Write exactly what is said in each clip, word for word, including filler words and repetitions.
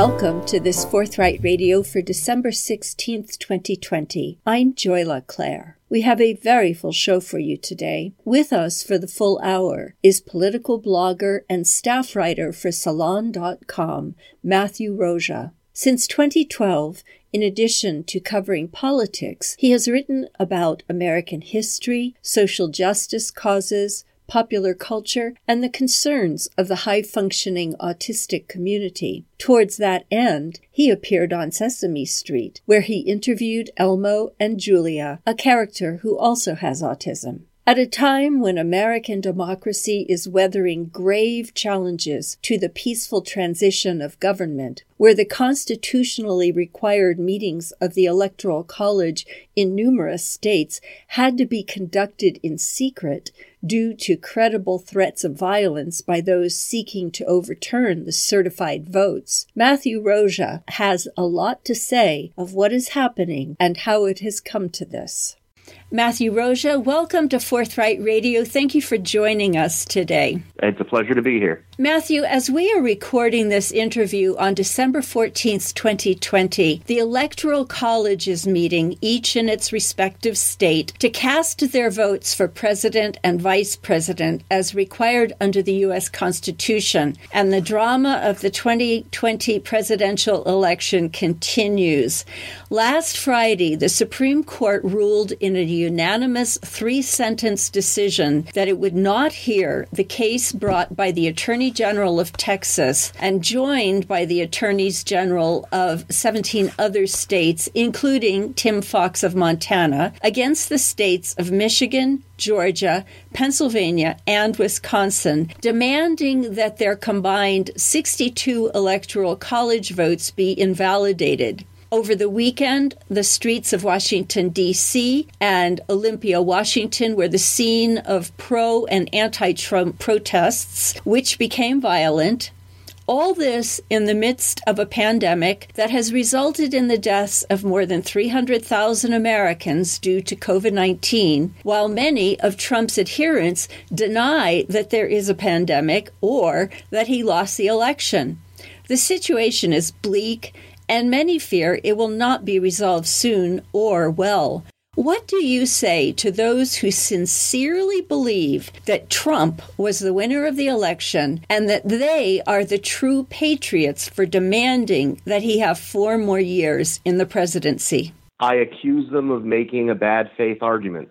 Welcome to this Forthright Radio for December sixteenth, twenty twenty. I'm Joy LaClaire. We have a very full show for you today. With us for the full hour is political blogger and staff writer for Salon dot com, Matthew Roja. Since twenty twelve, in addition to covering politics, he has written about American history, social justice causes, popular culture, and the concerns of the high-functioning autistic community. Towards that end, he appeared on Sesame Street, where he interviewed Elmo and Julia, a character who also has autism. At a time when American democracy is weathering grave challenges to the peaceful transition of government, where the constitutionally required meetings of the Electoral College in numerous states had to be conducted in secret due to credible threats of violence by those seeking to overturn the certified votes, Matthew Roja has a lot to say of what is happening and how it has come to this. Matthew Roja, welcome to Forthright Radio. Thank you for joining us today. It's a pleasure to be here. Matthew, as we are recording this interview on December fourteenth, twenty twenty, the Electoral College is meeting, each in its respective state, to cast their votes for president and vice president as required under the U S Constitution, and the drama of the twenty twenty presidential election continues. Last Friday, the Supreme Court ruled in a unanimous three-sentence decision that it would not hear the case brought by the Attorney General of Texas and joined by the Attorneys General of seventeen other states, including Tim Fox of Montana, against the states of Michigan, Georgia, Pennsylvania, and Wisconsin, demanding that their combined sixty-two electoral college votes be invalidated. Over the weekend, the streets of Washington, D C and Olympia, Washington were the scene of pro- and anti-Trump protests, which became violent. All this in the midst of a pandemic that has resulted in the deaths of more than three hundred thousand Americans due to covid nineteen, while many of Trump's adherents deny that there is a pandemic or that he lost the election. The situation is bleak, and many fear it will not be resolved soon or well. What do you say to those who sincerely believe that Trump was the winner of the election and that they are the true patriots for demanding that he have four more years in the presidency? I accuse them of making a bad faith argument.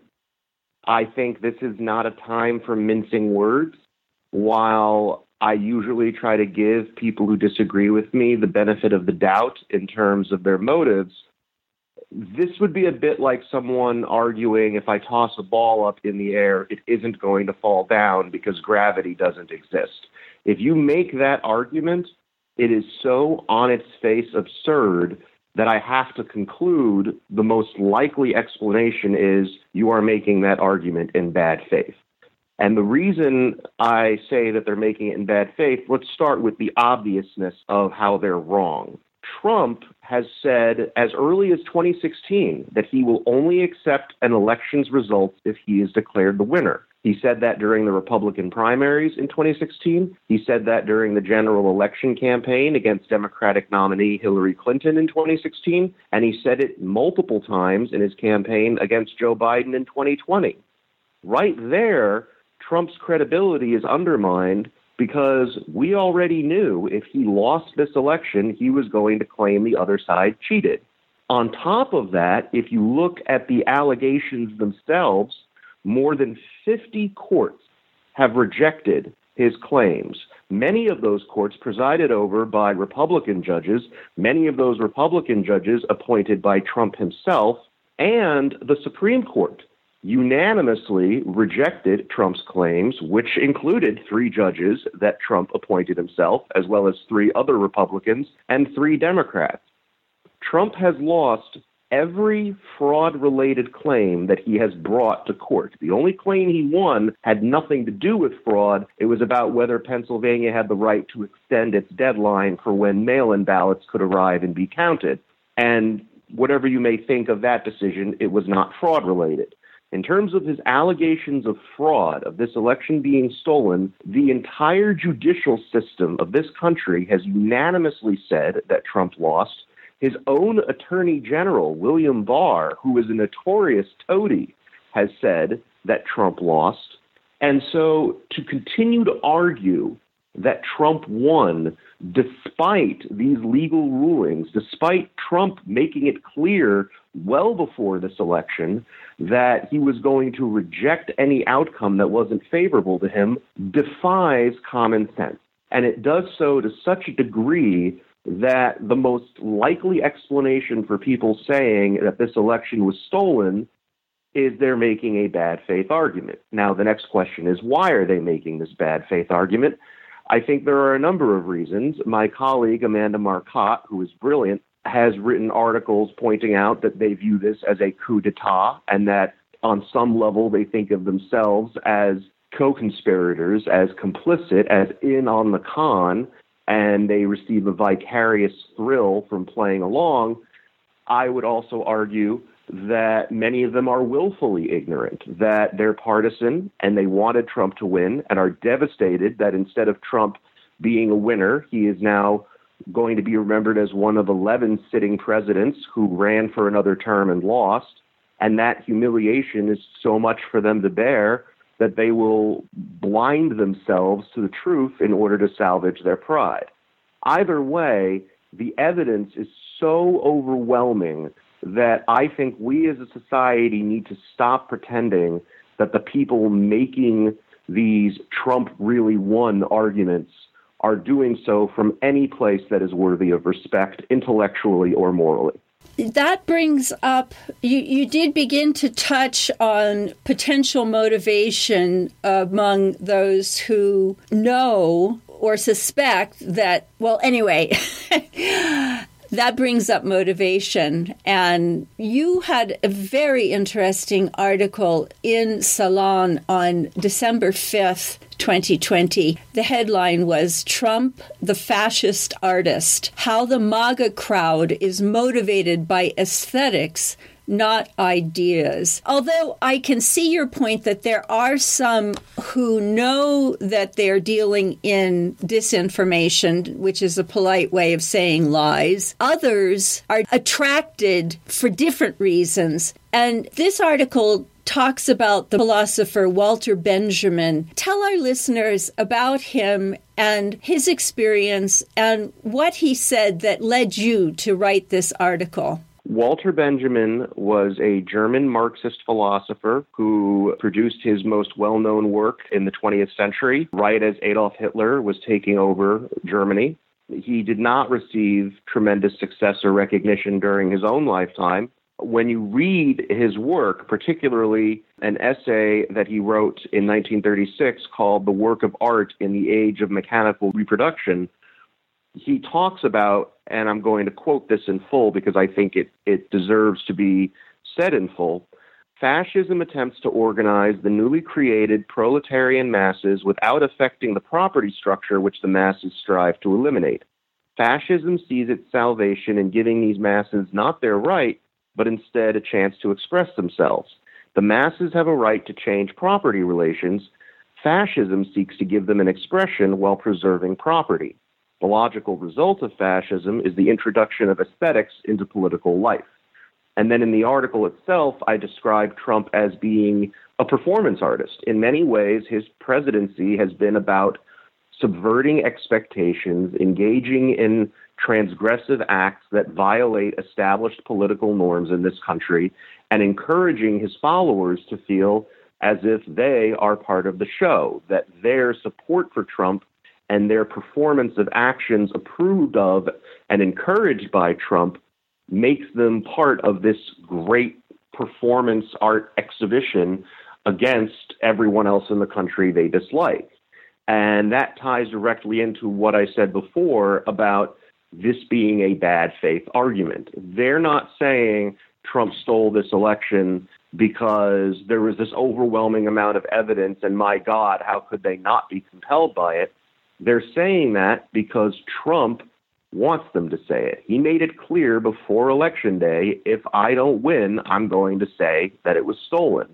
I think this is not a time for mincing words. While I usually try to give people who disagree with me the benefit of the doubt in terms of their motives, this would be a bit like someone arguing if I toss a ball up in the air, it isn't going to fall down because gravity doesn't exist. If you make that argument, it is so on its face absurd that I have to conclude the most likely explanation is you are making that argument in bad faith. And the reason I say that they're making it in bad faith, let's start with the obviousness of how they're wrong. Trump has said as early as twenty sixteen that he will only accept an election's results if he is declared the winner. He said that during the Republican primaries in twenty sixteen. He said that during the general election campaign against Democratic nominee Hillary Clinton in twenty sixteen. And he said it multiple times in his campaign against Joe Biden in twenty twenty. Right there, Trump's credibility is undermined because we already knew if he lost this election, he was going to claim the other side cheated. On top of that, if you look at the allegations themselves, more than fifty courts have rejected his claims. Many of those courts presided over by Republican judges, many of those Republican judges appointed by Trump himself, and the Supreme Court unanimously rejected Trump's claims, which included three judges that Trump appointed himself, as well as three other Republicans and three Democrats. Trump has lost every fraud-related claim that he has brought to court. The only claim he won had nothing to do with fraud. It was about whether Pennsylvania had the right to extend its deadline for when mail-in ballots could arrive and be counted. And whatever you may think of that decision, it was not fraud-related. In terms of his allegations of fraud, of this election being stolen, the entire judicial system of this country has unanimously said that Trump lost. His own Attorney General, William Barr, who is a notorious toady, has said that Trump lost. And so to continue to argue that Trump won, despite these legal rulings, despite Trump making it clear well before this election that he was going to reject any outcome that wasn't favorable to him, defies common sense. And it does so to such a degree that the most likely explanation for people saying that this election was stolen is they're making a bad faith argument. Now, the next question is, why are they making this bad faith argument? I think there are a number of reasons. My colleague, Amanda Marcotte, who is brilliant, has written articles pointing out that they view this as a coup d'etat and that on some level they think of themselves as co-conspirators, as complicit, as in on the con, and they receive a vicarious thrill from playing along. I would also argue that many of them are willfully ignorant, that they're partisan and they wanted Trump to win and are devastated that instead of Trump being a winner, he is now going to be remembered as one of eleven sitting presidents who ran for another term and lost. And that humiliation is so much for them to bear that they will blind themselves to the truth in order to salvage their pride. Either way, the evidence is so overwhelming that I think we as a society need to stop pretending that the people making these Trump really won arguments are doing so from any place that is worthy of respect, intellectually or morally. That brings up, you, you did begin to touch on potential motivation among those who know or suspect that, well, anyway, that brings up motivation. And you had a very interesting article in Salon on December fifth, twenty twenty. The headline was Trump, the Fascist Artist, How the MAGA Crowd is Motivated by Aesthetics, Not Ideas. Although I can see your point that there are some who know that they're dealing in disinformation, which is a polite way of saying lies. Others are attracted for different reasons. And this article talks about the philosopher Walter Benjamin. Tell our listeners about him and his experience and what he said that led you to write this article. Walter Benjamin was a German Marxist philosopher who produced his most well-known work in the twentieth century, right as Adolf Hitler was taking over Germany. He did not receive tremendous success or recognition during his own lifetime. When you read his work, particularly an essay that he wrote in nineteen thirty-six called The Work of Art in the Age of Mechanical Reproduction, he talks about, and I'm going to quote this in full because I think it, it deserves to be said in full, fascism attempts to organize the newly created proletarian masses without affecting the property structure which the masses strive to eliminate. Fascism sees its salvation in giving these masses not their right, but instead a chance to express themselves. The masses have a right to change property relations. Fascism seeks to give them an expression while preserving property. The logical result of fascism is the introduction of aesthetics into political life. And then in the article itself, I describe Trump as being a performance artist. In many ways, his presidency has been about subverting expectations, engaging in transgressive acts that violate established political norms in this country, and encouraging his followers to feel as if they are part of the show, that their support for Trump and their performance of actions approved of and encouraged by Trump makes them part of this great performance art exhibition against everyone else in the country they dislike. And that ties directly into what I said before about this being a bad faith argument. They're not saying Trump stole this election because there was this overwhelming amount of evidence and my God, how could they not be compelled by it? They're saying that because Trump wants them to say it. He made it clear before Election Day, if I don't win, I'm going to say that it was stolen.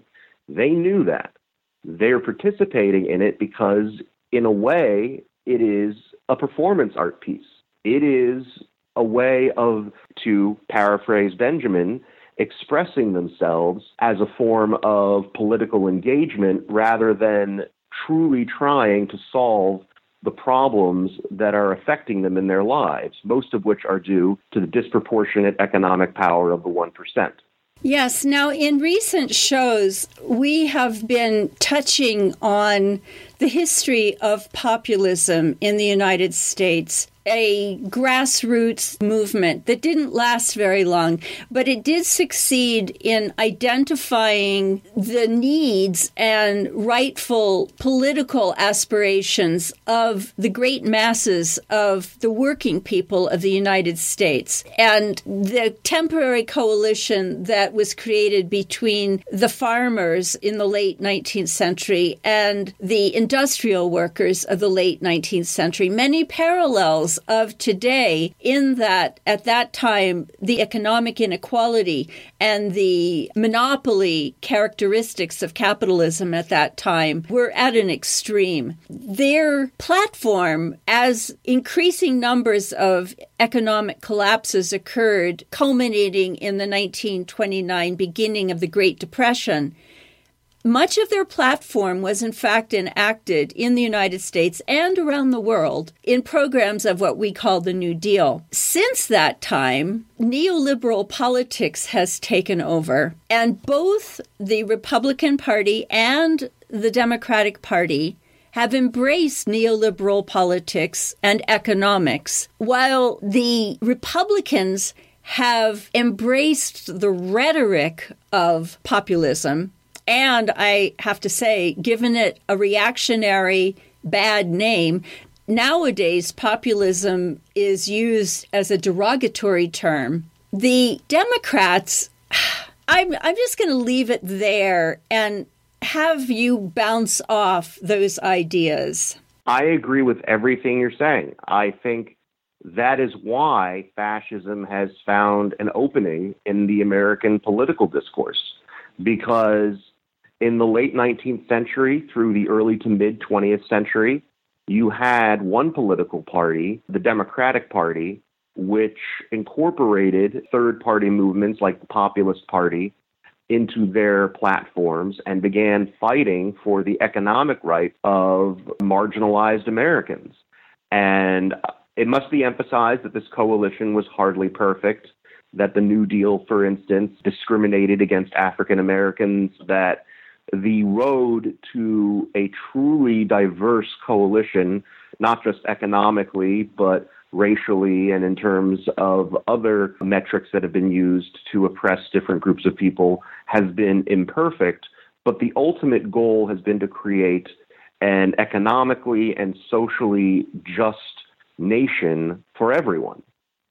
They knew that. They're participating in it because, in a way, it is a performance art piece. It is a way of, to paraphrase Benjamin, expressing themselves as a form of political engagement rather than truly trying to solve the problems that are affecting them in their lives, most of which are due to the disproportionate economic power of the one percent. Yes. Now, in recent shows, we have been touching on the history of populism in the United States, a grassroots movement that didn't last very long, but it did succeed in identifying the needs and rightful political aspirations of the great masses of the working people of the United States. And the temporary coalition that was created between the farmers in the late nineteenth century and the industrial workers of the late nineteenth century, many parallels of today, in that at that time the economic inequality and the monopoly characteristics of capitalism at that time were at an extreme. Their platform, as increasing numbers of economic collapses occurred, culminating in the nineteen twenty-nine beginning of the Great Depression, much of their platform was in fact enacted in the United States and around the world in programs of what we call the New Deal. Since that time, neoliberal politics has taken over, and both the Republican Party and the Democratic Party have embraced neoliberal politics and economics, while the Republicans have embraced the rhetoric of populism. And I have to say, given it a reactionary, bad name, nowadays populism is used as a derogatory term. The Democrats, I'm, I'm just going to leave it there and have you bounce off those ideas. I agree with everything you're saying. I think that is why fascism has found an opening in the American political discourse, because in the late nineteenth century through the early to mid twentieth century, you had one political party, the Democratic Party, which incorporated third-party movements like the Populist Party into their platforms and began fighting for the economic rights of marginalized Americans. And it must be emphasized that this coalition was hardly perfect, that the New Deal, for instance, discriminated against African Americans, that the road to a truly diverse coalition, not just economically, but racially and in terms of other metrics that have been used to oppress different groups of people, has been imperfect. But the ultimate goal has been to create an economically and socially just nation for everyone.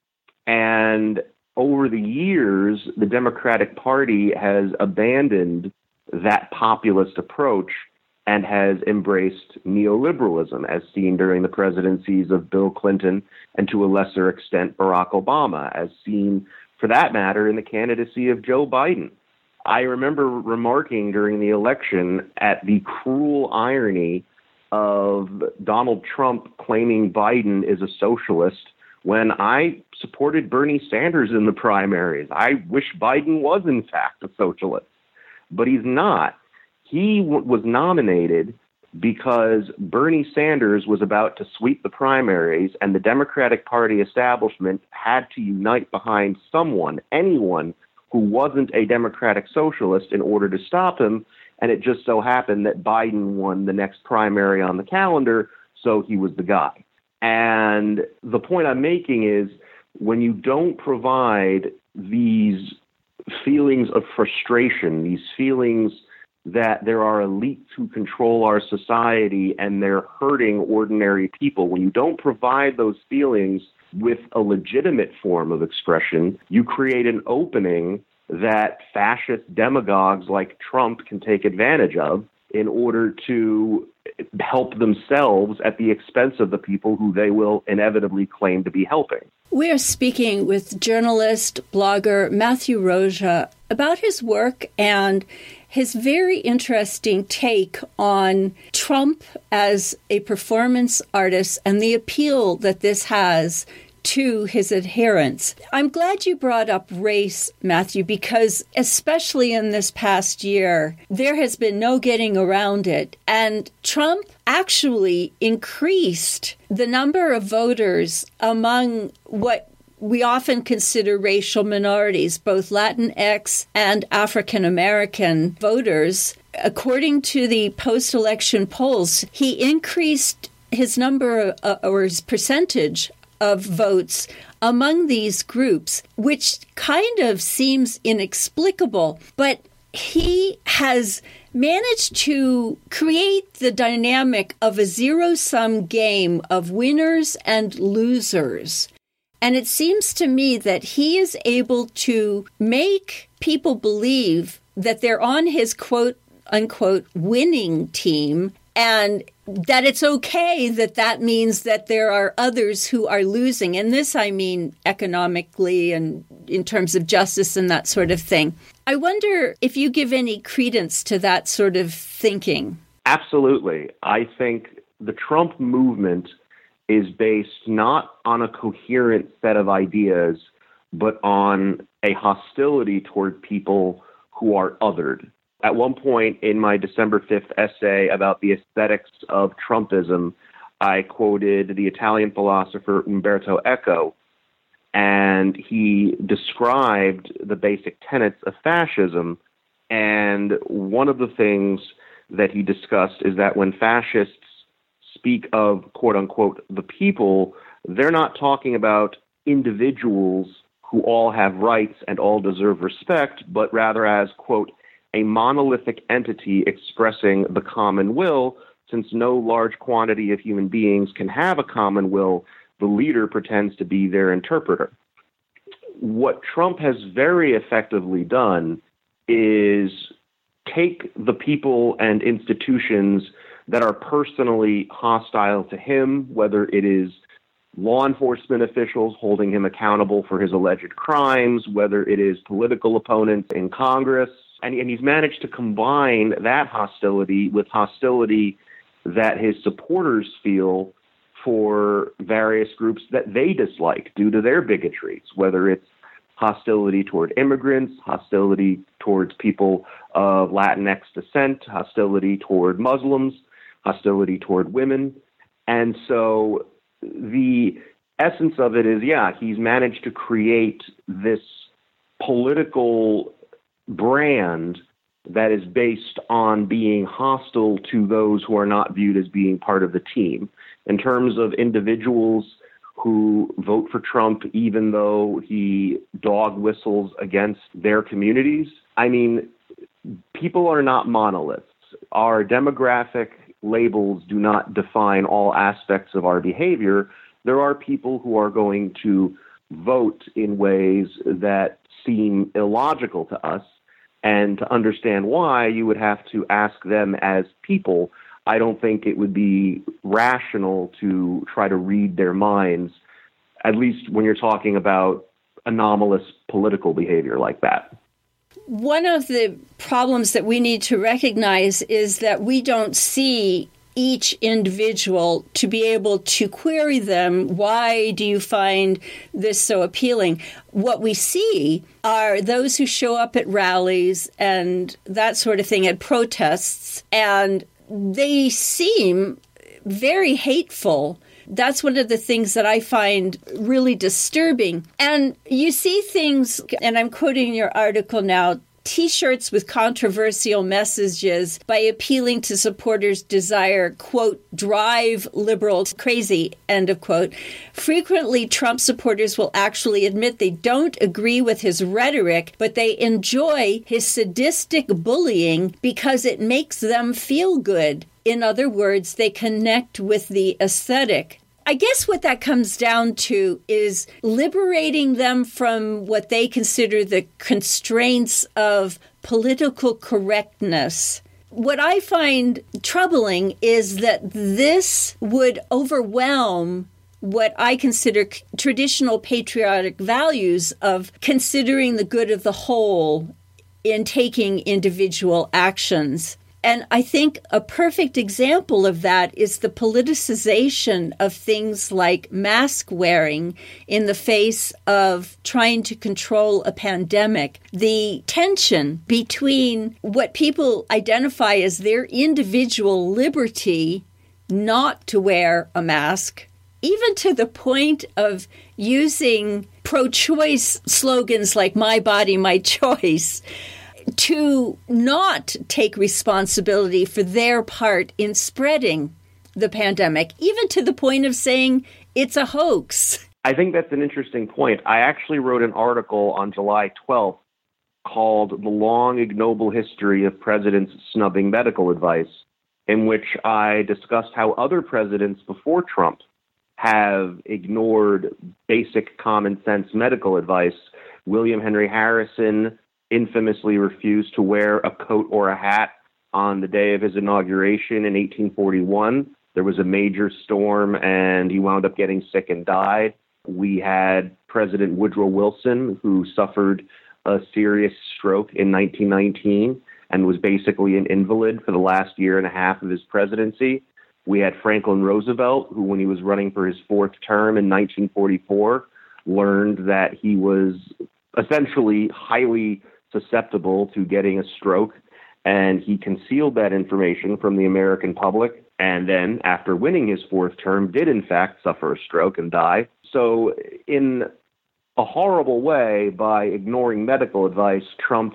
And over the years, the Democratic Party has abandoned that populist approach and has embraced neoliberalism, as seen during the presidencies of Bill Clinton and, to a lesser extent, Barack Obama, as seen, for that matter, in the candidacy of Joe Biden. I remember remarking during the election at the cruel irony of Donald Trump claiming Biden is a socialist when I supported Bernie Sanders in the primaries. I wish Biden was, in fact, a socialist. But he's not. He w- was nominated because Bernie Sanders was about to sweep the primaries, and the Democratic Party establishment had to unite behind someone, anyone who wasn't a democratic socialist, in order to stop him. And it just so happened that Biden won the next primary on the calendar, so he was the guy. And the point I'm making is, when you don't provide these feelings of frustration, these feelings that there are elites who control our society and they're hurting ordinary people, when you don't provide those feelings with a legitimate form of expression, you create an opening that fascist demagogues like Trump can take advantage of in order to help themselves at the expense of the people who they will inevitably claim to be helping. We are speaking with journalist, blogger Matthew Roja about his work and his very interesting take on Trump as a performance artist and the appeal that this has to his adherents. I'm glad you brought up race, Matthew, because especially in this past year, there has been no getting around it. And Trump actually increased the number of voters among what we often consider racial minorities, both Latinx and African American voters. According to the post-election polls, he increased his number uh, or his percentage of votes among these groups, which kind of seems inexplicable. But he has managed to create the dynamic of a zero-sum game of winners and losers. And it seems to me that he is able to make people believe that they're on his quote-unquote winning team, and that it's okay that that means that there are others who are losing. And this, I mean, economically and in terms of justice and that sort of thing. I wonder if you give any credence to that sort of thinking. Absolutely. I think the Trump movement is based not on a coherent set of ideas, but on a hostility toward people who are othered. At one point in my December fifth essay about the aesthetics of Trumpism, I quoted the Italian philosopher Umberto Eco, and he described the basic tenets of fascism. And one of the things that he discussed is that when fascists speak of, quote unquote, the people, they're not talking about individuals who all have rights and all deserve respect, but rather as, quote, a monolithic entity expressing the common will. Since no large quantity of human beings can have a common will, the leader pretends to be their interpreter. What Trump has very effectively done is take the people and institutions that are personally hostile to him, whether it is law enforcement officials holding him accountable for his alleged crimes, whether it is political opponents in Congress, and, and he's managed to combine that hostility with hostility that his supporters feel for various groups that they dislike due to their bigotries, whether it's hostility toward immigrants, hostility towards people of Latinx descent, hostility toward Muslims, hostility toward women. And so the essence of it is, yeah, he's managed to create this political brand that is based on being hostile to those who are not viewed as being part of the team. In terms of individuals who vote for Trump, even though he dog whistles against their communities, I mean, people are not monoliths. Our demographic labels do not define all aspects of our behavior. There are people who are going to vote in ways that seem illogical to us. And to understand why, you would have to ask them as people. I don't think it would be rational to try to read their minds, at least when you're talking about anomalous political behavior like that. One of the problems that we need to recognize is that we don't see each individual to be able to query them. Why do you find this so appealing? What we see are those who show up at rallies and that sort of thing, at protests, and they seem very hateful. That's one of the things that I find really disturbing. And you see things, and I'm quoting your article now, T-shirts with controversial messages by appealing to supporters' desire, quote, drive liberals crazy, end of quote. Frequently, Trump supporters will actually admit they don't agree with his rhetoric, but they enjoy his sadistic bullying because it makes them feel good. In other words, they connect with the aesthetic. I guess what that comes down to is liberating them from what they consider the constraints of political correctness. What I find troubling is that this would overwhelm what I consider traditional patriotic values of considering the good of the whole in taking individual actions. And I think a perfect example of that is the politicization of things like mask wearing in the face of trying to control a pandemic. The tension between what people identify as their individual liberty not to wear a mask, even to the point of using pro-choice slogans like "My body, my choice," to not take responsibility for their part in spreading the pandemic, even to the point of saying it's a hoax. I think that's an interesting point. I actually wrote an article on July twelfth called "The Long Ignoble History of Presidents Snubbing Medical Advice," in which I discussed how other presidents before Trump have ignored basic common sense medical advice. William Henry Harrison infamously refused to wear a coat or a hat on the day of his inauguration in eighteen forty-one. There was a major storm and he wound up getting sick and died. We had President Woodrow Wilson, who suffered a serious stroke in nineteen nineteen and was basically an invalid for the last year and a half of his presidency. We had Franklin Roosevelt, who, when he was running for his fourth term in nineteen forty-four, learned that he was essentially highly susceptible to getting a stroke, and he concealed that information from the American public, and then, after winning his fourth term, did in fact suffer a stroke and die. So in a horrible way, by ignoring medical advice, Trump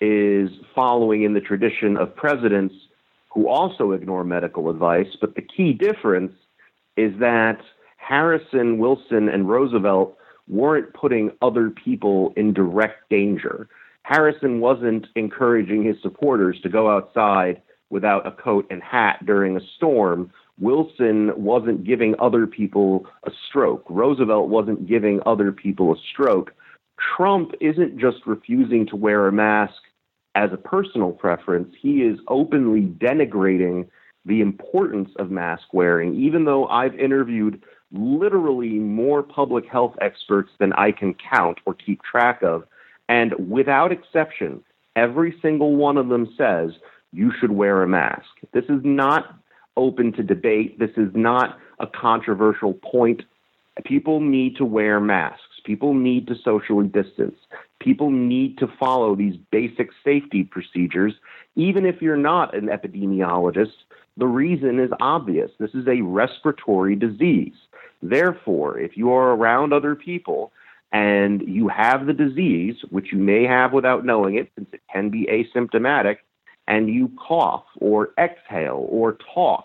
is following in the tradition of presidents who also ignore medical advice. But the key difference is that Harrison, Wilson, and Roosevelt weren't putting other people in direct danger. Harrison wasn't encouraging his supporters to go outside without a coat and hat during a storm. Wilson wasn't giving other people a stroke. Roosevelt wasn't giving other people a stroke. Trump isn't just refusing to wear a mask as a personal preference. He is openly denigrating the importance of mask wearing, even though I've interviewed literally more public health experts than I can count or keep track of. And without exception, every single one of them says you should wear a mask. This is not open to debate. This is not a controversial point. People need to wear masks. People need to socially distance. People need to follow these basic safety procedures. Even if you're not an epidemiologist, the reason is obvious. This is a respiratory disease. Therefore, if you are around other people and you have the disease, which you may have without knowing it, since it can be asymptomatic, and you cough or exhale or talk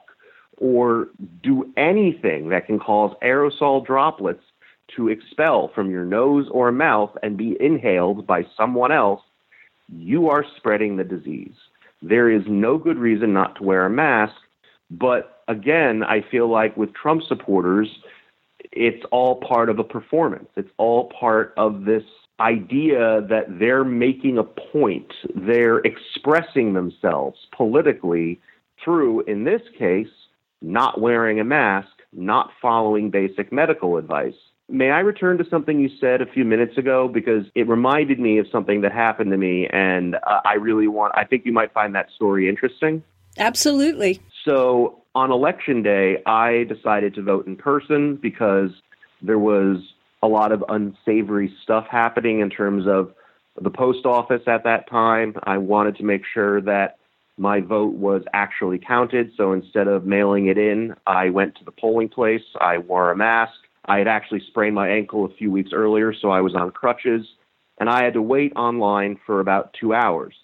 or do anything that can cause aerosol droplets to expel from your nose or mouth and be inhaled by someone else, you are spreading the disease. There is no good reason not to wear a mask. But again, I feel like with Trump supporters, it's all part of a performance. It's all part of this idea that they're making a point. They're expressing themselves politically through, in this case, not wearing a mask, not following basic medical advice. May I return to something you said a few minutes ago? Because it reminded me of something that happened to me, and uh, I really want, I think you might find that story interesting. Absolutely. So on Election Day, I decided to vote in person because there was a lot of unsavory stuff happening in terms of the post office at that time. I wanted to make sure that my vote was actually counted. So instead of mailing it in, I went to the polling place. I wore a mask. I had actually sprained my ankle a few weeks earlier, so I was on crutches. And I had to wait online for about two hours.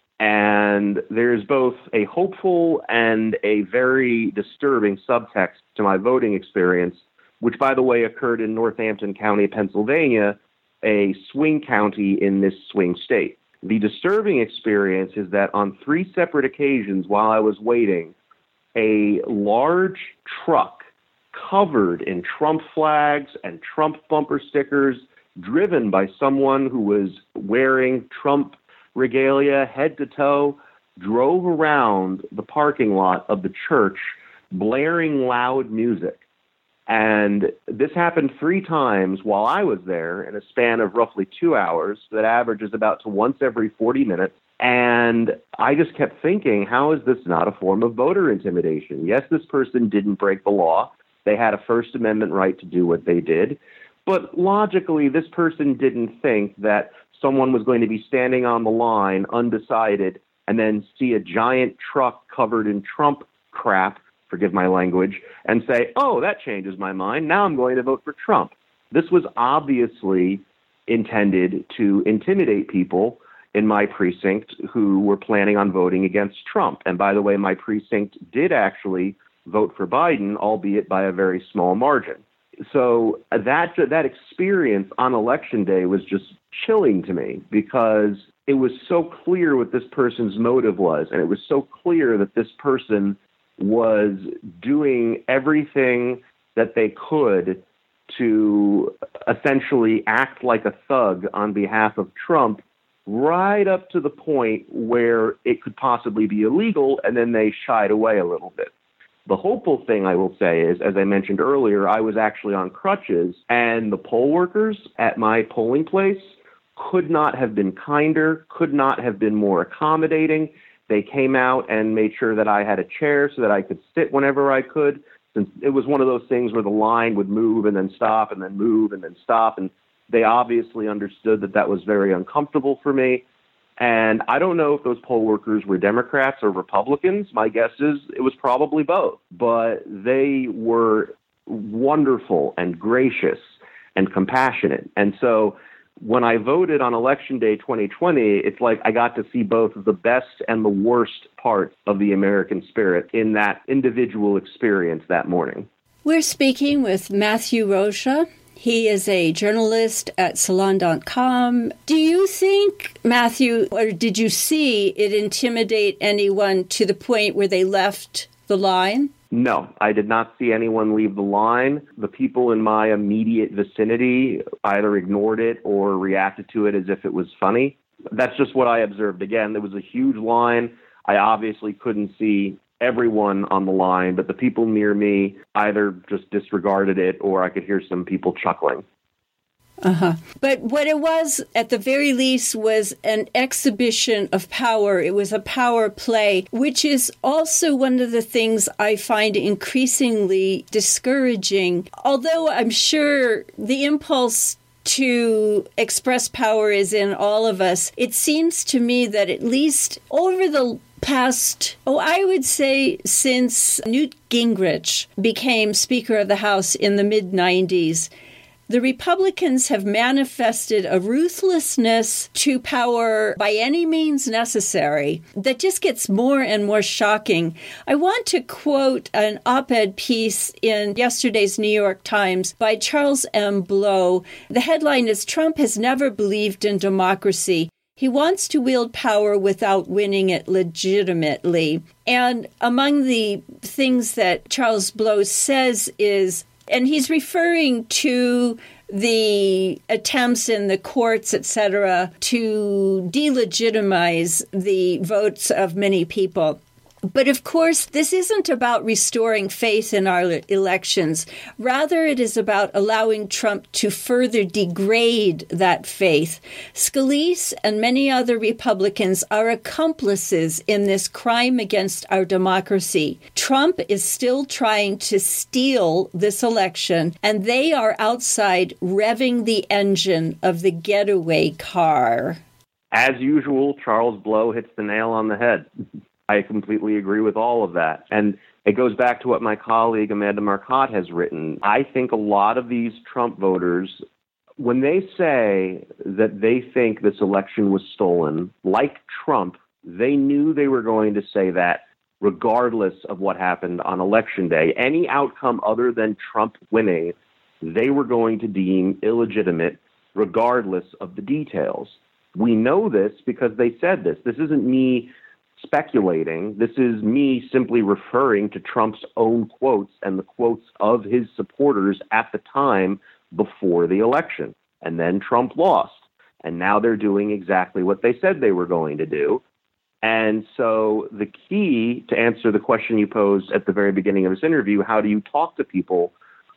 And there's both a hopeful and a very disturbing subtext to my voting experience, which, by the way, occurred in Northampton County, Pennsylvania, a swing county in this swing state. The disturbing experience is that on three separate occasions while I was waiting, a large truck covered in Trump flags and Trump bumper stickers, driven by someone who was wearing Trump regalia head to toe, drove around the parking lot of the church blaring loud music. And this happened three times while I was there in a span of roughly two hours that averages about to once every forty minutes. And I just kept thinking, how is this not a form of voter intimidation? Yes, this person didn't break the law. They had a First Amendment right to do what they did. But logically, this person didn't think that someone was going to be standing on the line undecided and then see a giant truck covered in Trump crap, forgive my language, and say, oh, that changes my mind. Now I'm going to vote for Trump. This was obviously intended to intimidate people in my precinct who were planning on voting against Trump. And by the way, my precinct did actually vote for Biden, albeit by a very small margin. So that that experience on Election Day was just chilling to me because it was so clear what this person's motive was. And it was so clear that this person was doing everything that they could to essentially act like a thug on behalf of Trump, right up to the point where it could possibly be illegal, and then they shied away a little bit. The hopeful thing I will say is, as I mentioned earlier, I was actually on crutches, and the poll workers at my polling place could not have been kinder, could not have been more accommodating. They came out and made sure that I had a chair so that I could sit whenever I could, since it was one of those things where the line would move and then stop and then move and then stop. And they obviously understood that that was very uncomfortable for me. And I don't know if those poll workers were Democrats or Republicans. My guess is it was probably both. But they were wonderful and gracious and compassionate. And so when I voted on Election Day twenty twenty, it's like I got to see both the best and the worst parts of the American spirit in that individual experience that morning. We're speaking with Matthew Rocha. He is a journalist at Salon dot com. Do you think, Matthew, or did you see it intimidate anyone to the point where they left the line? No, I did not see anyone leave the line. The people in my immediate vicinity either ignored it or reacted to it as if it was funny. That's just what I observed. Again, there was a huge line. I obviously couldn't see everyone on the line, but the people near me either just disregarded it or I could hear some people chuckling. Uh-huh. But what it was, at the very least, was an exhibition of power. It was a power play, which is also one of the things I find increasingly discouraging. Although I'm sure the impulse to express power is in all of us, it seems to me that at least over the past, oh, I would say since Newt Gingrich became Speaker of the House in the mid nineties, the Republicans have manifested a ruthlessness to power by any means necessary that just gets more and more shocking. I want to quote an op-ed piece in yesterday's New York Times by Charles M. Blow. The headline is, "Trump has never believed in democracy. He wants to wield power without winning it legitimately." And among the things that Charles Blow says is, and he's referring to the attempts in the courts, et cetera, to delegitimize the votes of many people. But of course, this isn't about restoring faith in our elections. Rather, it is about allowing Trump to further degrade that faith. Scalise and many other Republicans are accomplices in this crime against our democracy. Trump is still trying to steal this election, and they are outside revving the engine of the getaway car. As usual, Charles Blow hits the nail on the head. I completely agree with all of that. And it goes back to what my colleague Amanda Marcotte has written. I think a lot of these Trump voters, when they say that they think this election was stolen, like Trump, they knew they were going to say that regardless of what happened on Election Day. Any outcome other than Trump winning, they were going to deem illegitimate regardless of the details. We know this because they said this. This isn't me speculating. This is me simply referring to Trump's own quotes and the quotes of his supporters at the time before the election. And then Trump lost. And now they're doing exactly what they said they were going to do. And so the key, to answer the question you posed at the very beginning of this interview, how do you talk to people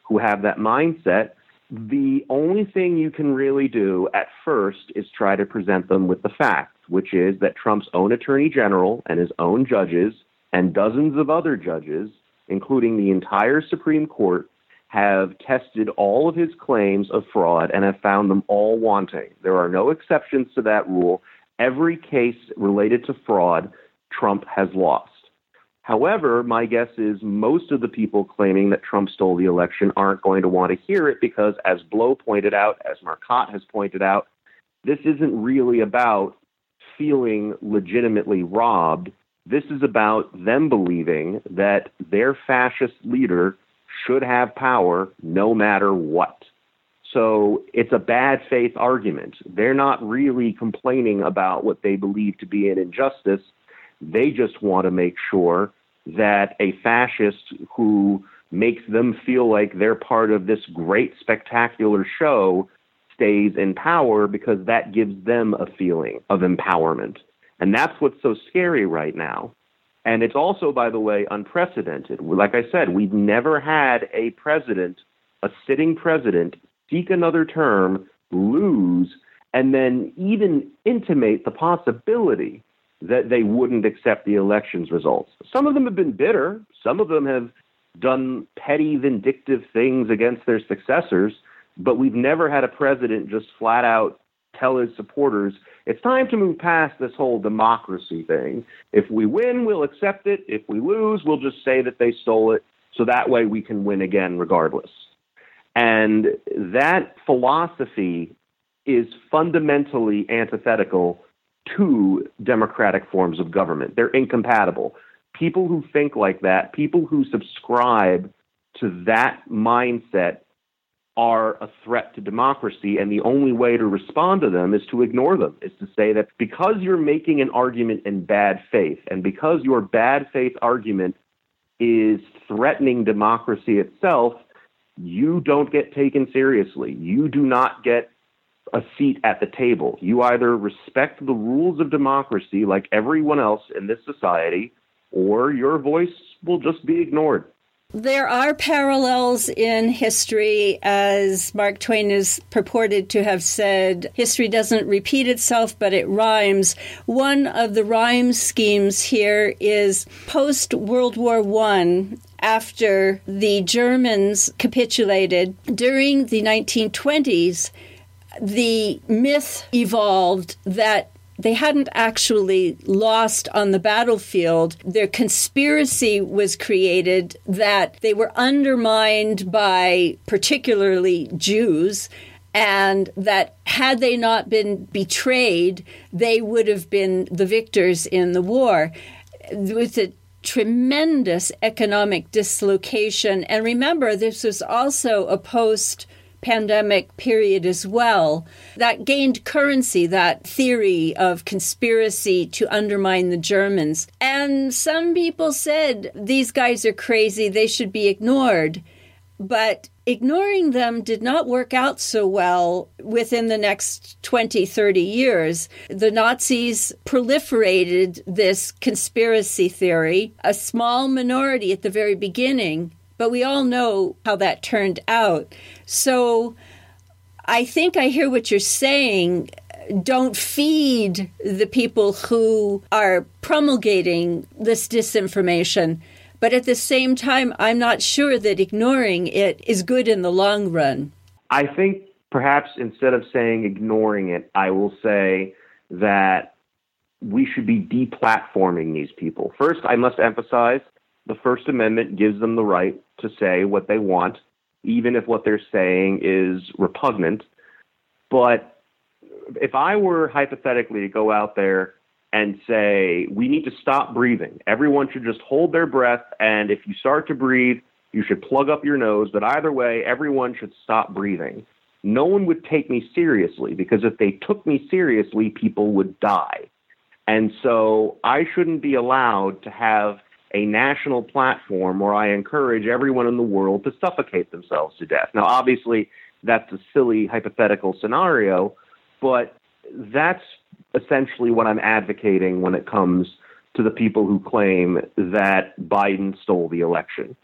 who have that mindset, the only thing you can really do at first is try to present them with the facts, which is that Trump's own attorney general and his own judges and dozens of other judges, including the entire Supreme Court, have tested all of his claims of fraud and have found them all wanting. There are no exceptions to that rule. Every case related to fraud, Trump has lost. However, my guess is most of the people claiming that Trump stole the election aren't going to want to hear it because, as Blow pointed out, as Marcotte has pointed out, this isn't really about feeling legitimately robbed. This is about them believing that their fascist leader should have power no matter what. So it's a bad faith argument. They're not really complaining about what they believe to be an injustice. They just want to make sure that a fascist who makes them feel like they're part of this great, spectacular show stays in power because that gives them a feeling of empowerment. And that's what's so scary right now. And it's also, by the way, unprecedented. Like I said, we've never had a president, a sitting president, seek another term, lose, and then even intimate the possibility that they wouldn't accept the election's results. Some of them have been bitter. Some of them have done petty, vindictive things against their successors. But we've never had a president just flat out tell his supporters, it's time to move past this whole democracy thing. If we win, we'll accept it. If we lose, we'll just say that they stole it. So that way we can win again regardless. And that philosophy is fundamentally antithetical to democratic forms of government. They're incompatible. People who think like that, people who subscribe to that mindset are a threat to democracy, and the only way to respond to them is to ignore them, is to say that because you're making an argument in bad faith, and because your bad faith argument is threatening democracy itself, you don't get taken seriously. You do not get a seat at the table. You either respect the rules of democracy like everyone else in this society, or your voice will just be ignored. There are parallels in history, as Mark Twain is purported to have said, history doesn't repeat itself, but it rhymes. One of the rhyme schemes here is post-World War One, after the Germans capitulated. During the nineteen twenties, the myth evolved that they hadn't actually lost on the battlefield. Their conspiracy was created that they were undermined by particularly Jews, and that had they not been betrayed, they would have been the victors in the war. With a tremendous economic dislocation. And remember, this was also a post pandemic period as well, that gained currency, that theory of conspiracy to undermine the Germans. And some people said, these guys are crazy, they should be ignored. But ignoring them did not work out so well within the next twenty, thirty years. The Nazis proliferated this conspiracy theory, a small minority at the very beginning, but we all know how that turned out. So I think I hear what you're saying. Don't feed the people who are promulgating this disinformation. But at the same time, I'm not sure that ignoring it is good in the long run. I think perhaps instead of saying ignoring it, I will say that we should be deplatforming these people. First, I must emphasize the First Amendment gives them the right to say what they want, even if what they're saying is repugnant. But if I were hypothetically to go out there and say, we need to stop breathing, everyone should just hold their breath, and if you start to breathe, you should plug up your nose, but either way, everyone should stop breathing. No one would take me seriously, because if they took me seriously, people would die. And so I shouldn't be allowed to have a national platform where I encourage everyone in the world to suffocate themselves to death. Now, obviously, that's a silly hypothetical scenario, but that's essentially what I'm advocating when it comes to the people who claim that Biden stole the election.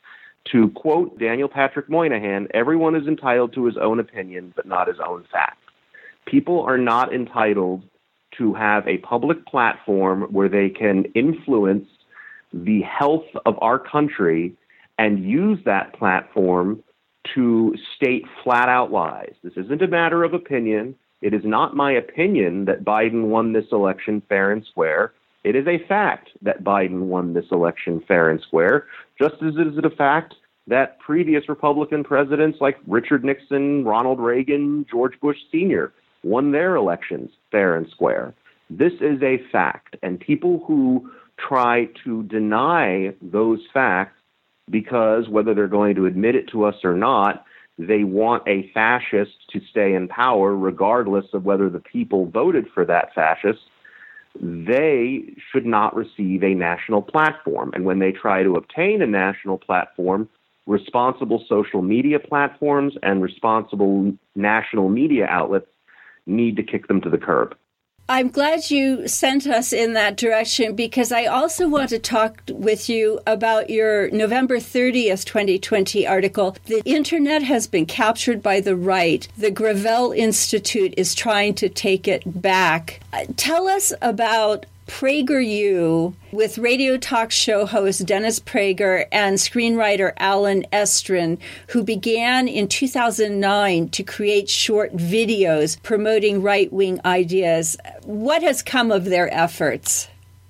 To quote Daniel Patrick Moynihan, everyone is entitled to his own opinion, but not his own fact. People are not entitled to have a public platform where they can influence the health of our country and use that platform to state flat-out lies. This isn't a matter of opinion. It is not my opinion that Biden won this election fair and square. It is a fact that Biden won this election fair and square, just as it is a fact that previous Republican presidents like Richard Nixon, Ronald Reagan, George Bush Senior won their elections fair and square. This is a fact, and people who try to deny those facts because, whether they're going to admit it to us or not, they want a fascist to stay in power regardless of whether the people voted for that fascist, they should not receive a national platform. And when they try to obtain a national platform, responsible social media platforms and responsible national media outlets need to kick them to the curb. I'm glad you sent us in that direction, because I also want to talk with you about your November thirtieth, twenty twenty article. The internet has been captured by the right. The Gravel Institute is trying to take it back. Uh, tell us about PragerU with radio talk show host Dennis Prager and screenwriter Alan Estrin, who began in two thousand nine to create short videos promoting right-wing ideas. What has come of their efforts?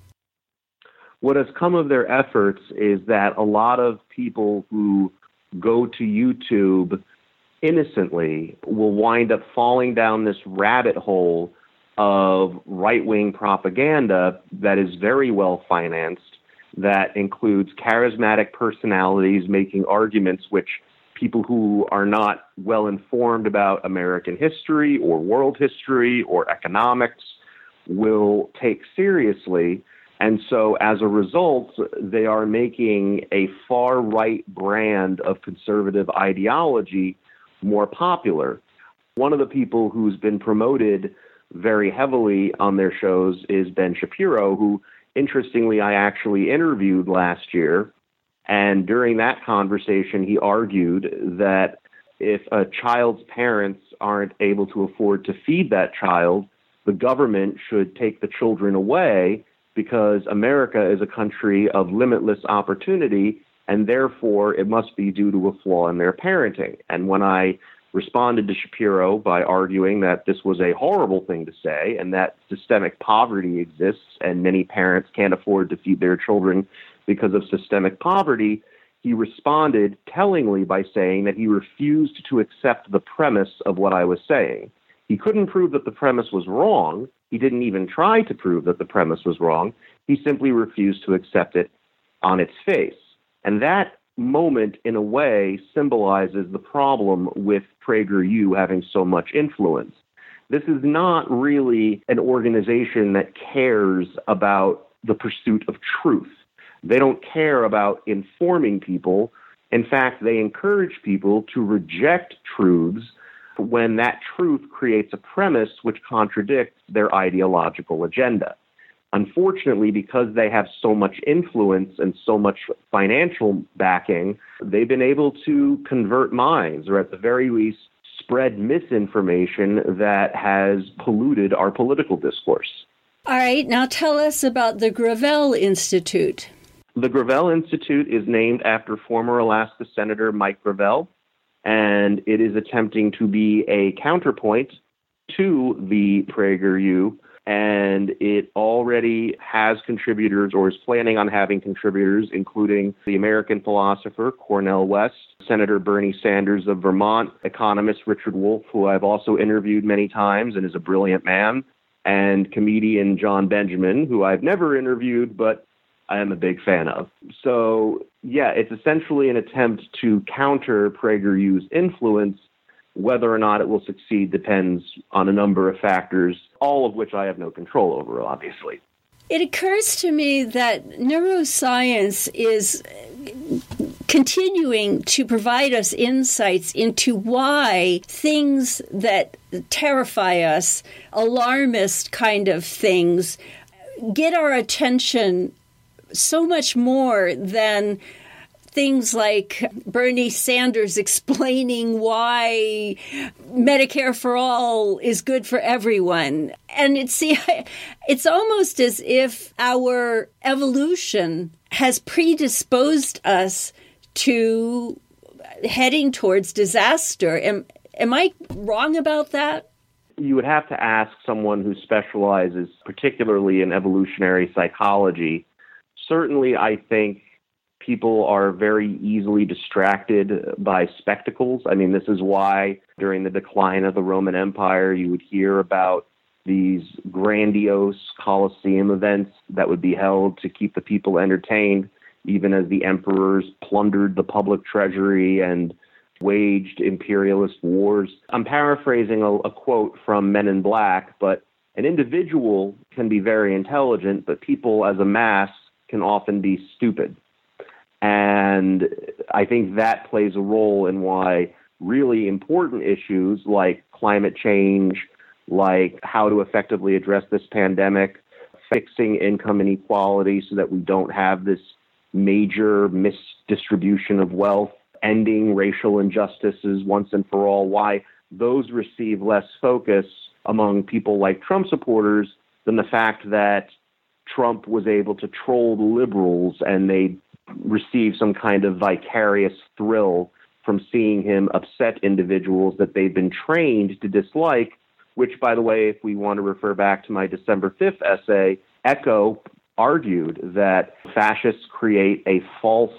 What has come of their efforts is that a lot of people who go to YouTube innocently will wind up falling down this rabbit hole of right-wing propaganda that is very well financed, that includes charismatic personalities making arguments which people who are not well informed about American history or world history or economics will take seriously. And so as a result, they are making a far-right brand of conservative ideology more popular. One of the people who's been promoted very heavily on their shows is Ben Shapiro, who, interestingly, I actually interviewed last year. And during that conversation, he argued that if a child's parents aren't able to afford to feed that child, the government should take the children away, because America is a country of limitless opportunity, and therefore it must be due to a flaw in their parenting. And when I responded to Shapiro by arguing that this was a horrible thing to say and that systemic poverty exists and many parents can't afford to feed their children because of systemic poverty, he responded tellingly by saying that he refused to accept the premise of what I was saying. He couldn't prove that the premise was wrong. He didn't even try to prove that the premise was wrong. He simply refused to accept it on its face. And that moment, in a way, symbolizes the problem with PragerU having so much influence. This is not really an organization that cares about the pursuit of truth. They don't care about informing people. In fact, they encourage people to reject truths when that truth creates a premise which contradicts their ideological agenda. Unfortunately, because they have so much influence and so much financial backing, they've been able to convert minds, or at the very least, spread misinformation that has polluted our political discourse. All right, now tell us about the Gravel Institute. The Gravel Institute is named after former Alaska Senator Mike Gravel, and it is attempting to be a counterpoint to the PragerU, and it already has contributors, or is planning on having contributors, including the American philosopher Cornel West, Senator Bernie Sanders of Vermont, economist Richard Wolff, who I've also interviewed many times and is a brilliant man, and comedian John Benjamin, who I've never interviewed, but I am a big fan of. So, yeah, it's essentially an attempt to counter PragerU's influence. Whether or not it will succeed depends on a number of factors, all of which I have no control over, obviously. It occurs to me that neuroscience is continuing to provide us insights into why things that terrify us, alarmist kind of things, get our attention so much more than things like Bernie Sanders explaining why Medicare for all is good for everyone. And it's, it's almost as if our evolution has predisposed us to heading towards disaster. Am, am I wrong about that? You would have to ask someone who specializes particularly in evolutionary psychology. Certainly, I think people are very easily distracted by spectacles. I mean, this is why during the decline of the Roman Empire, you would hear about these grandiose Colosseum events that would be held to keep the people entertained, even as the emperors plundered the public treasury and waged imperialist wars. I'm paraphrasing a, a quote from Men in Black, but an individual can be very intelligent, but people as a mass can often be stupid. And I think that plays a role in why really important issues like climate change, like how to effectively address this pandemic, fixing income inequality so that we don't have this major misdistribution of wealth, ending racial injustices once and for all, why those receive less focus among people like Trump supporters than the fact that Trump was able to troll the liberals and they receive some kind of vicarious thrill from seeing him upset individuals that they've been trained to dislike, which, by the way, if we want to refer back to my December fifth essay, Echo argued that fascists create a false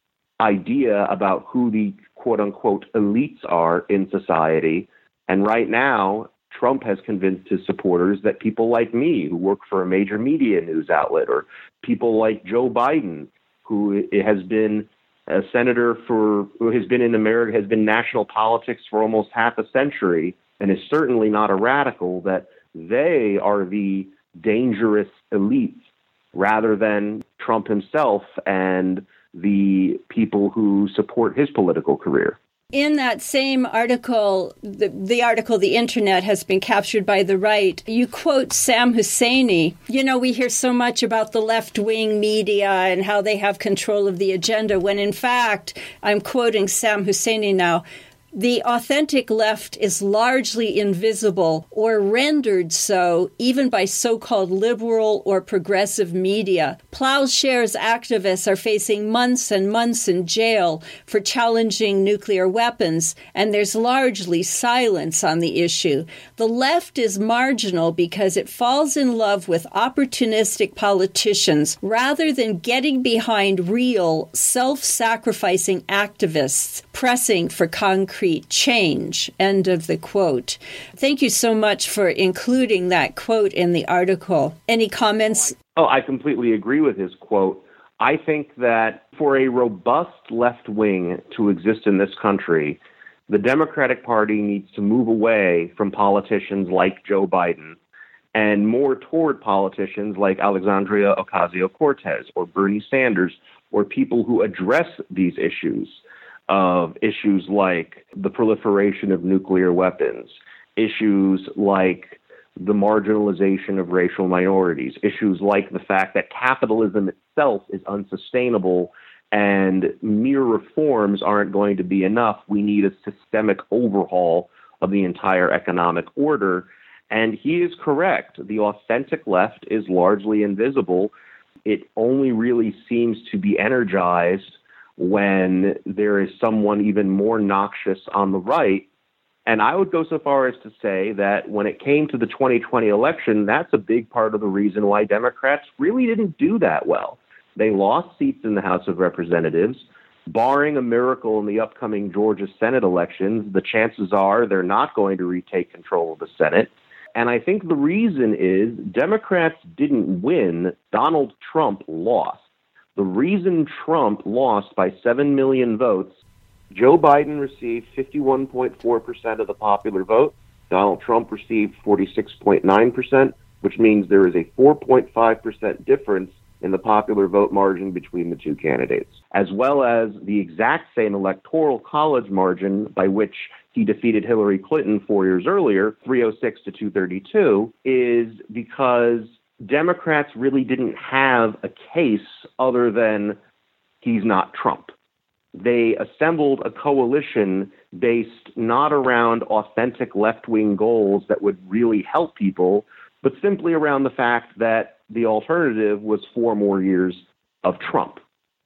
idea about who the quote-unquote elites are in society. And right now, Trump has convinced his supporters that people like me, who work for a major media news outlet, or people like Joe Biden, who has been a senator for, who has been in America, has been national politics for almost half a century, and is certainly not a radical, that they are the dangerous elites rather than Trump himself and the people who support his political career. In that same article, the, the article, The Internet Has Been Captured by the Right, you quote Sam Husseini. You know, we hear so much about the left-wing media and how they have control of the agenda, when in fact, I'm quoting Sam Husseini now, the authentic left is largely invisible or rendered so even by so-called liberal or progressive media. Plowshares activists are facing months and months in jail for challenging nuclear weapons, and there's largely silence on the issue. The left is marginal because it falls in love with opportunistic politicians rather than getting behind real, self-sacrificing activists pressing for concrete change. End of the quote. Thank you so much for including that quote in the article. Any comments? Oh, I completely agree with his quote. I think that for a robust left wing to exist in this country, the Democratic Party needs to move away from politicians like Joe Biden and more toward politicians like Alexandria Ocasio-Cortez or Bernie Sanders, or people who address these issues. Of issues like the proliferation of nuclear weapons, issues like the marginalization of racial minorities, issues like the fact that capitalism itself is unsustainable and mere reforms aren't going to be enough. We need a systemic overhaul of the entire economic order. And he is correct. The authentic left is largely invisible. It only really seems to be energized when there is someone even more noxious on the right. And I would go so far as to say that when it came to the twenty twenty election, that's a big part of the reason why Democrats really didn't do that well. They lost seats in the House of Representatives. Barring a miracle in the upcoming Georgia Senate elections, the chances are they're not going to retake control of the Senate. And I think the reason is Democrats didn't win. Donald Trump lost. The reason Trump lost by seven million votes, Joe Biden received fifty-one point four percent of the popular vote. Donald Trump received forty-six point nine percent, which means there is a four point five percent difference in the popular vote margin between the two candidates, as well as the exact same electoral college margin by which he defeated Hillary Clinton four years earlier, three oh six to two thirty-two, is because Democrats really didn't have a case other than he's not Trump. they assembled a coalition based not around authentic left-wing goals that would really help people, but simply around the fact that the alternative was four more years of Trump.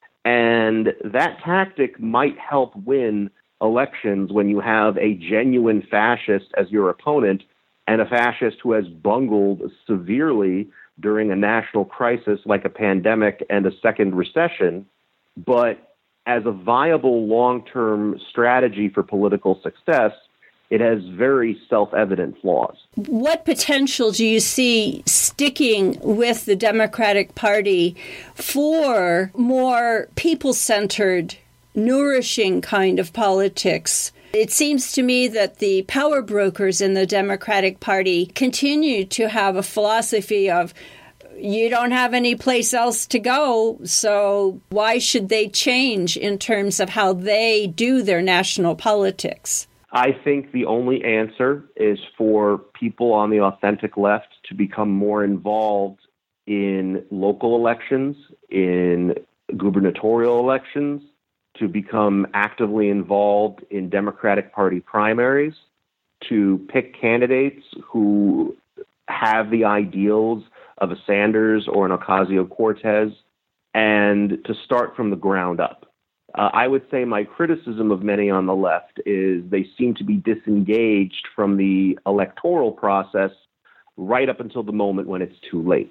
And that tactic might help win elections when you have a genuine fascist as your opponent and a fascist who has bungled severely during a national crisis like a pandemic and a second recession. But as a viable long-term strategy for political success, it has very self-evident flaws. What potential do you see sticking with the Democratic Party for more people-centered, nourishing kind of politics? It seems to me that the power brokers in the Democratic Party continue to have a philosophy of, you don't have any place else to go, so why should they change in terms of how they do their national politics? I think the only answer is for people on the authentic left to become more involved in local elections, in gubernatorial elections, to become actively involved in Democratic Party primaries, to pick candidates who have the ideals of a Sanders or an Ocasio-Cortez, and to start from the ground up. Uh, I would say my criticism of many on the left is they seem to be disengaged from the electoral process right up until the moment when it's too late.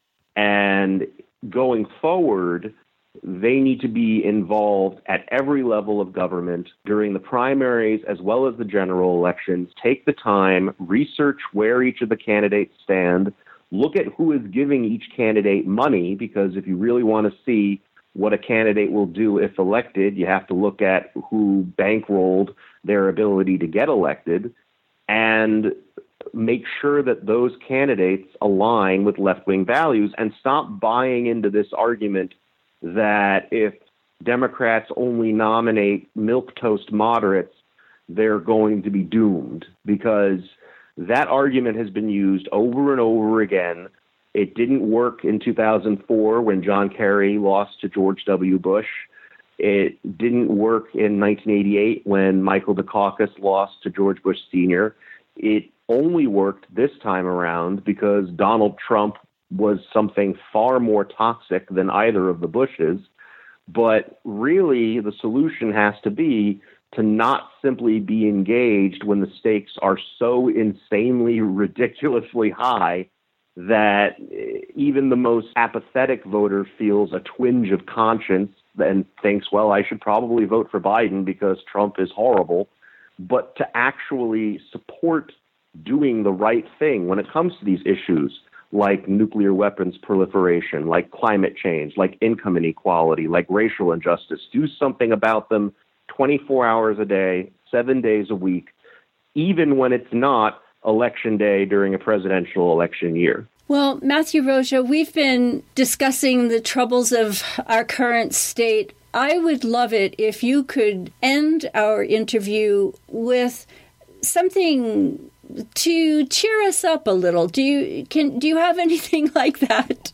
And going forward, they need to be involved at every level of government during the primaries as well as the general elections. Take the time, research where each of the candidates stand, look at who is giving each candidate money, because if you really want to see what a candidate will do if elected, you have to look at who bankrolled their ability to get elected, and make sure that those candidates align with left-wing values, and stop buying into this argument that if Democrats only nominate milquetoast moderates, they're going to be doomed, because that argument has been used over and over again. It didn't work in two thousand four when John Kerry lost to George W. Bush. It didn't work in nineteen eighty-eight when Michael Dukakis lost to George Bush Senior It only worked this time around because Donald Trump was something far more toxic than either of the Bushes. But really, the solution has to be to not simply be engaged when the stakes are so insanely, ridiculously high that even the most apathetic voter feels a twinge of conscience and thinks, well, I should probably vote for Biden because Trump is horrible, but to actually support doing the right thing when it comes to these issues like nuclear weapons proliferation, like climate change, like income inequality, like racial injustice. Do something about them twenty-four hours a day, seven days a week, even when it's not election day during a presidential election year. Well, Matthew Roja, we've been discussing the troubles of our current state. I would love it if you could end our interview with something to cheer us up a little. Do you can do you have anything like that?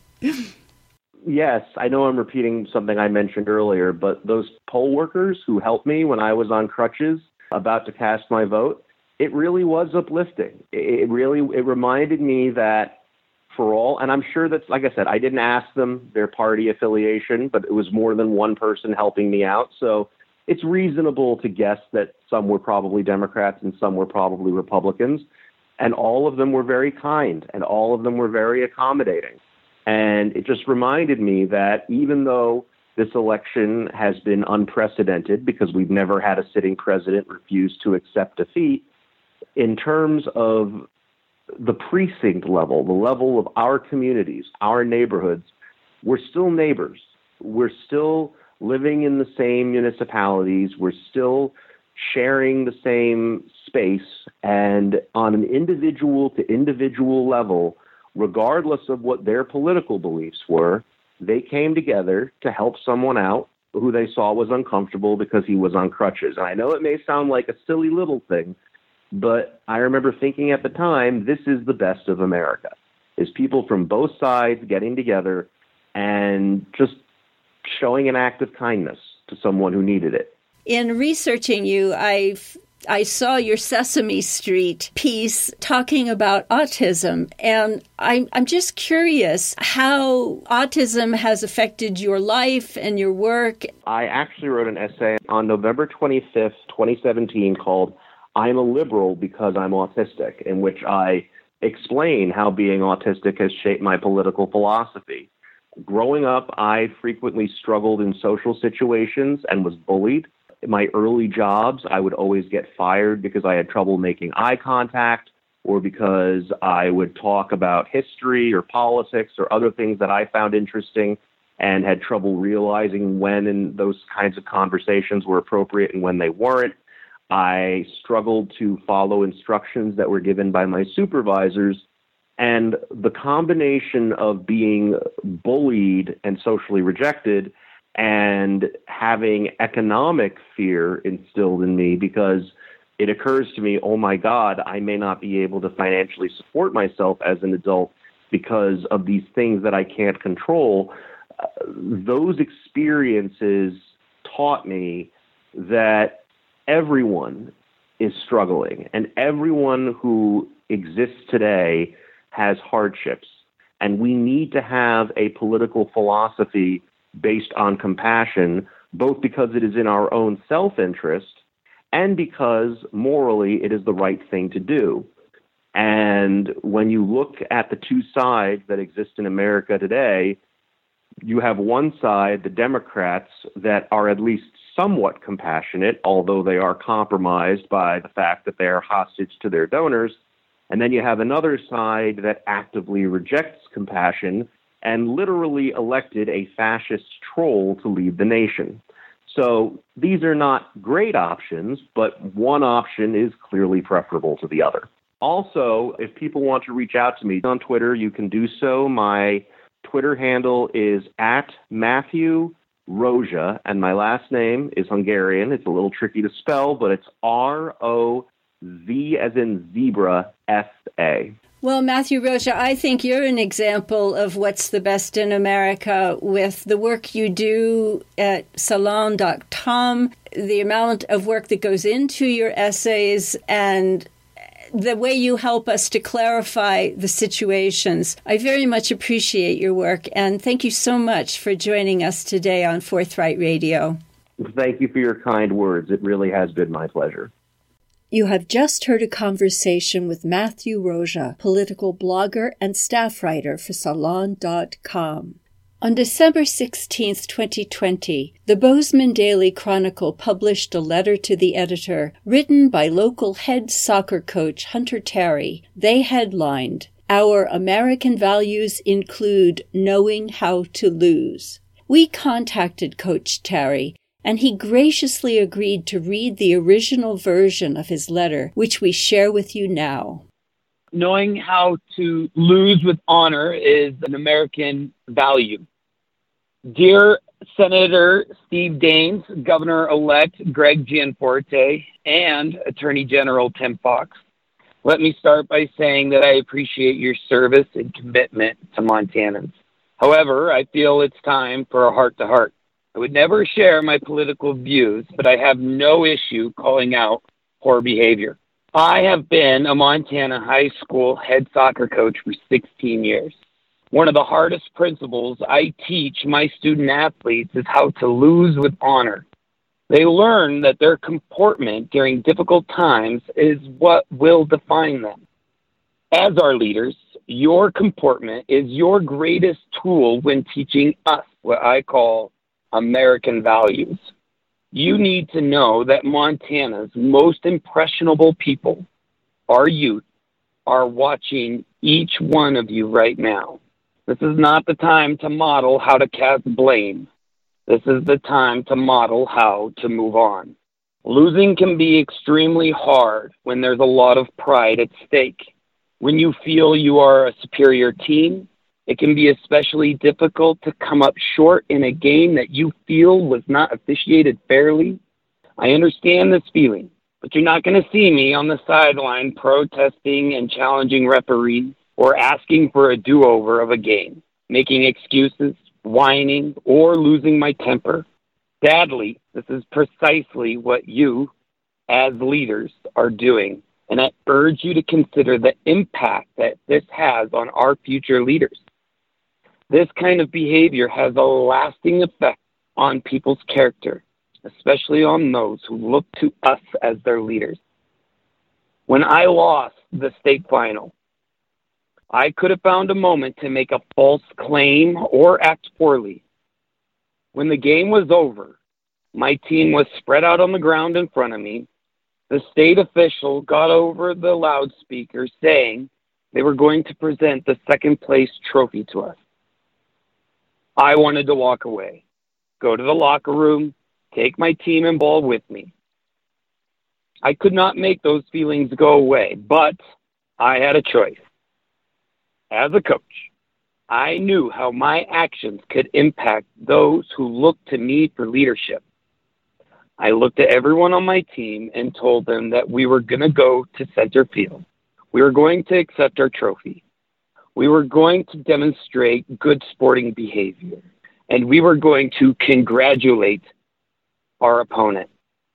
Yes, I know I'm repeating something I mentioned earlier, but those poll workers who helped me when I was on crutches about to cast my vote, it really was uplifting. It really, it reminded me that for all, and I'm sure that's, like I said, I didn't ask them their party affiliation, but it was more than one person helping me out. So it's reasonable to guess that some were probably Democrats and some were probably Republicans. And all of them were very kind and all of them were very accommodating. And it just reminded me that even though this election has been unprecedented because we've never had a sitting president refuse to accept defeat, in terms of the precinct level, the level of our communities, our neighborhoods, we're still neighbors. We're still living in the same municipalities. We're still sharing the same space. And on an individual to individual level, regardless of what their political beliefs were, they came together to help someone out who they saw was uncomfortable because he was on crutches. And I know it may sound like a silly little thing, but I remember thinking at the time, this is the best of America, is people from both sides getting together and just showing an act of kindness to someone who needed it. In researching you, I've I saw your Sesame Street piece talking about autism, and I'm, I'm just curious how autism has affected your life and your work. I actually wrote an essay on November twenty-fifth, twenty seventeen called I'm a Liberal Because I'm Autistic, in which I explain how being autistic has shaped my political philosophy. Growing up, I frequently struggled in social situations and was bullied. In my early jobs, I would always get fired because I had trouble making eye contact or because I would talk about history or politics or other things that I found interesting and had trouble realizing when in those kinds of conversations were appropriate and when they weren't. I struggled to follow instructions that were given by my supervisors, and the combination of being bullied and socially rejected and having economic fear instilled in me, because it occurs to me, oh my God, I may not be able to financially support myself as an adult because of these things that I can't control. Uh, those experiences taught me that everyone is struggling, and everyone who exists today has hardships. And we need to have a political philosophy based on compassion, both because it is in our own self-interest and because morally it is the right thing to do. And when you look at the two sides that exist in America today, you have one side, the Democrats, that are at least somewhat compassionate, although they are compromised by the fact that they are hostage to their donors. And then you have another side that actively rejects compassion and literally elected a fascist troll to lead the nation. So these are not great options, but one option is clearly preferable to the other. Also, if people want to reach out to me on Twitter, you can do so. My Twitter handle is at Matthew Rozsa, and my last name is Hungarian. It's a little tricky to spell, but it's R O Z as in zebra, S A. Well, Matthew Rozsa, I think you're an example of what's the best in America with the work you do at salon dot com, the amount of work that goes into your essays, and the way you help us to clarify the situations. I very much appreciate your work, and thank you so much for joining us today on Forthright Radio. Thank you for your kind words. It really has been my pleasure. You have just heard a conversation with Matthew Rozsa, political blogger and staff writer for salon dot com. On December sixteenth, twenty twenty, the Bozeman Daily Chronicle published a letter to the editor written by local head soccer coach Hunter Terry. They headlined, "Our American Values Include Knowing How to Lose." We contacted Coach Terry, and he graciously agreed to read the original version of his letter, which we share with you now. Knowing how to lose with honor is an American value. Dear Senator Steve Daines, Governor-elect Greg Gianforte, and Attorney General Tim Fox, let me start by saying that I appreciate your service and commitment to Montanans. However, I feel it's time for a heart-to-heart. I would never share my political views, but I have no issue calling out poor behavior. I have been a Montana high school head soccer coach for sixteen years. One of the hardest principles I teach my student athletes is how to lose with honor. They learn that their comportment during difficult times is what will define them. As our leaders, your comportment is your greatest tool when teaching us what I call American values. You need to know that Montana's most impressionable people, our youth, are watching each one of you right now. This is not the time to model how to cast blame. This is the time to model how to move on. Losing can be extremely hard when there's a lot of pride at stake. When you feel you are a superior team, it can be especially difficult to come up short in a game that you feel was not officiated fairly. I understand this feeling, but you're not going to see me on the sideline protesting and challenging referees or asking for a do-over of a game, making excuses, whining, or losing my temper. Sadly, this is precisely what you, as leaders, are doing, and I urge you to consider the impact that this has on our future leaders. This kind of behavior has a lasting effect on people's character, especially on those who look to us as their leaders. When I lost the state final, I could have found a moment to make a false claim or act poorly. When the game was over, my team was spread out on the ground in front of me. The state official got over the loudspeaker saying they were going to present the second place trophy to us. I wanted to walk away, go to the locker room, take my team and ball with me. I could not make those feelings go away, but I had a choice. As a coach, I knew how my actions could impact those who looked to me for leadership. I looked at everyone on my team and told them that we were going to go to center field. We were going to accept our trophy. We were going to demonstrate good sporting behavior, and we were going to congratulate our opponent.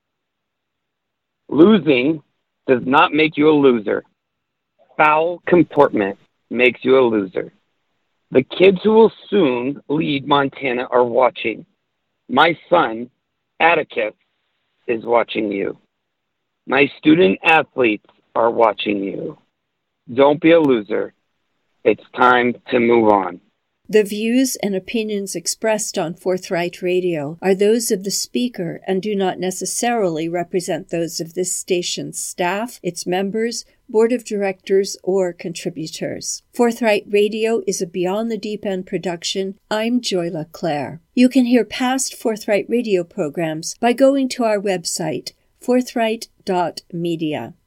Losing does not make you a loser. Foul comportment makes you a loser. The kids who will soon lead Montana are watching. My son, Atticus, is watching you. My student athletes are watching you. Don't be a loser. It's time to move on. The views and opinions expressed on Forthright Radio are those of the speaker and do not necessarily represent those of this station's staff, its members, board of directors, or contributors. Forthright Radio is a Beyond the Deep End production. I'm Joy LeClaire. You can hear past Forthright Radio programs by going to our website, forthright dot media.